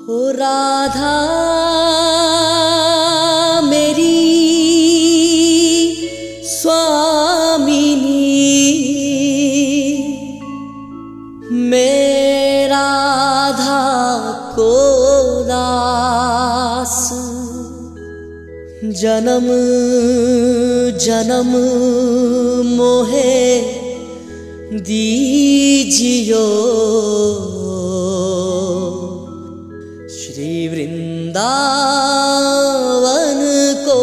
हो राधा मेरी स्वामिनी, मैं राधा को दास, जन्म जन्म मोहे दीजियो श्री वृंदावन को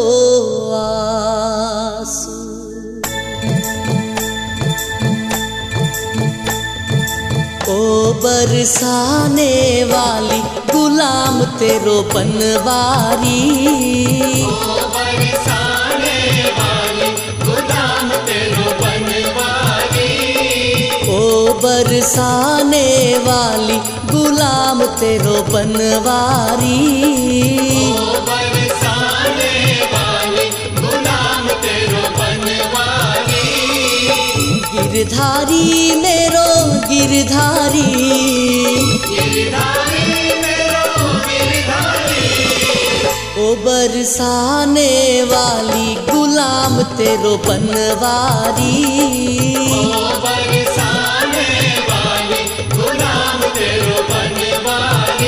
आस। ओ बरसाने वाली गुलाम तेरो बनवारी, ओ बरसाने वाली गुलाम तेरो बनवारी, ओ बरसाने वाली गुलाम तेरो बनवारी, ओ बरसाने वाली गुलाम तेरो बनवारी। गिरधारी मेरो गिरधारी, गिरधारी मेरो गिरधारी, ओ बरसाने वाली गुलाम तेरो बनवारी, ओ बरसाने वाली गुलाम तेरो बनवारी।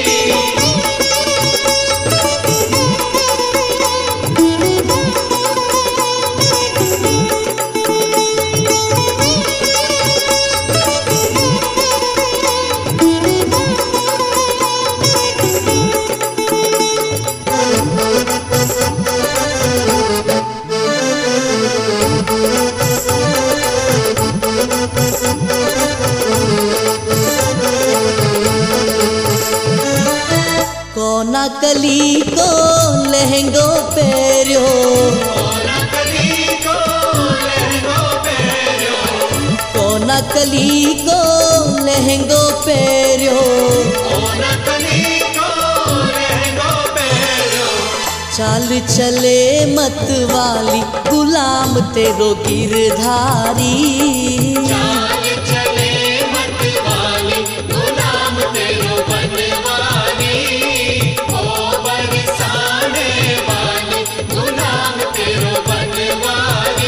कोना कली को लहंगो पेरियो, कोना कली को लहंगो पेरियो, कोना कली को लहंगो पेरियो, कोना कली को लहंगो पेरियो। चाल चले मत वाली गुलाम तेरो गिरधारी, चाल चले मत वाली गुलाम तेरो बनवारी, ओ बरसाने वाली गुलाम तेरो बनवारी।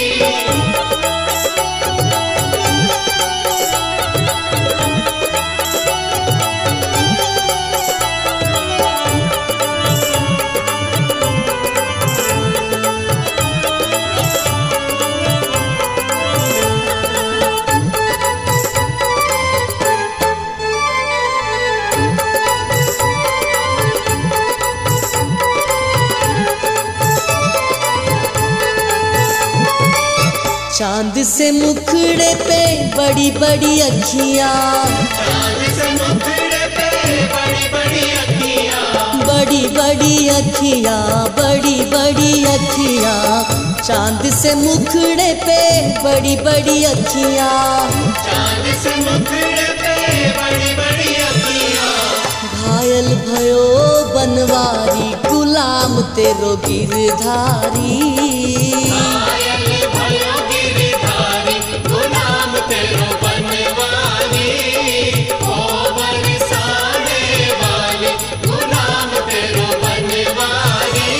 चांद से मुखड़े पे बड़ी बड़ी अखियाँ, चांद से मुखड़े पे बड़ी बड़ी अखियाँ, बड़ी बड़ी अखियाँ, बड़ी बड़ी अखियाँ, चांद से मुखड़े पे बड़ी बड़ी अखियाँ, चांद से मुखड़े पे बड़ी बड़ी अखियाँ। घायल भयो बनवारी गुलाम तेरो गिरधारी, घायल भयो गिरधारी गुलाम तेरो बनवारी, ओ बरसाने वाली गुलाम तेरो बनवारी।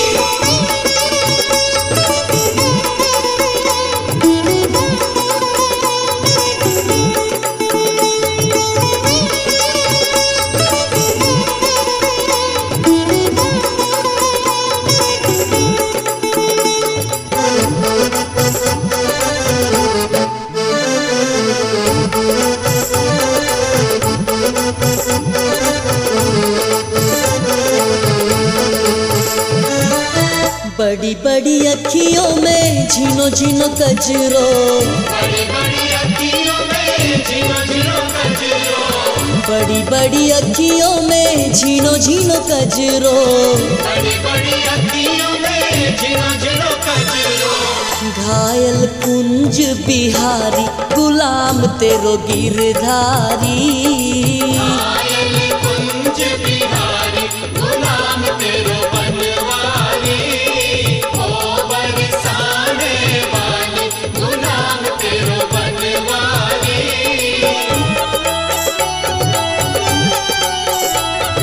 बड़ी बड़ी अखियों में झीनो झीनो कजरो, बड़ी बड़ी अखियों में झीनो झीनो कजरो, बड़ी बड़ी अखियों में झीनो झीनो कजरो, बड़ी बड़ी अखियों में झीनो झीनो कजरो। घायल कुंज बिहारी गुलाम तेरो गिरधारी, घायल कुंज बिहारी गुलाम तेरो बनवारी, ओ बरसाने वाली गुलाम तेरो बनवारी।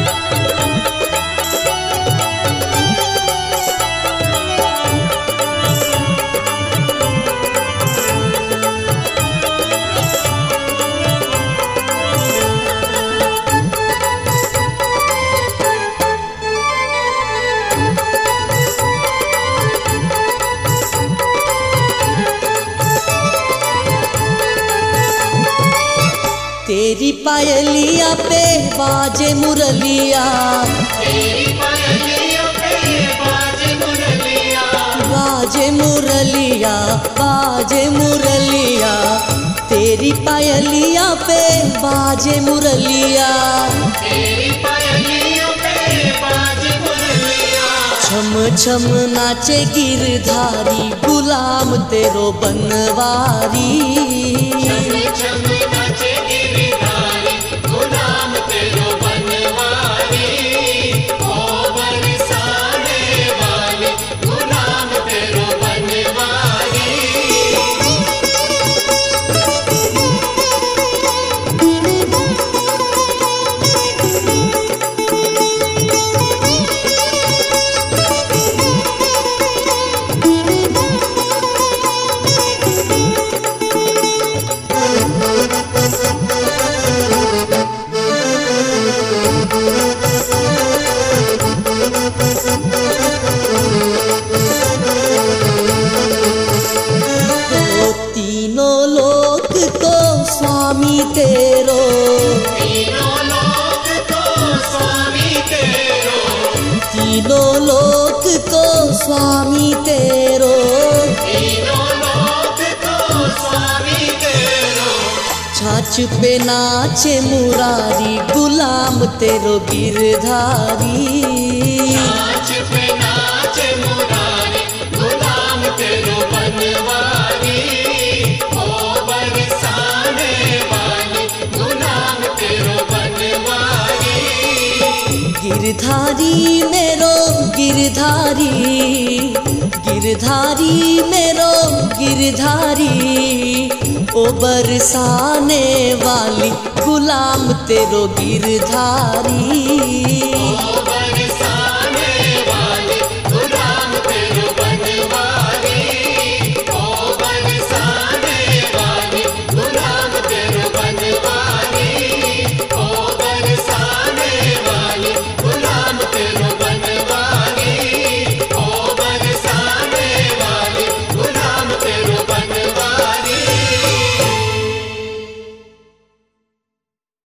पायलिया पे बाजे मुरलिया, तेरी पायलिया पे बाजे मुरलिया, बाजे मुरलिया, बाजे मुरलिया, तेरी पायलिया पे बाजे मुरलिया, तेरी पायलिया पे बाजे मुरलिया। छम छम नाचे गिरधारी गुलाम तेरो बनवारी, छम छम नाचे गिरधारी गुलाम तेरो बनवारी, ओ बरसाने वाले गुलाम तेरो बनवारी। तीनों लोक को स्वामी तेरो, तीनों लोक को स्वामी तेरो, तीनों लोक को स्वामी तेरो, तीनों लोक को स्वामी तेरो। छाछ पे नाचे मुरारी गुलाम तेरो गिरधारी, नाच पे नाच मुरारी गुलाम तेरो बनवारी, ओ बरसाने वाले गुलाम तेरो बनवारी। गिरधारी मेरो गिरधारी, गिरधारी मेरो गिरधारी, ओ बरसाने वाली गुलाम तेरो गिरधारी। ओ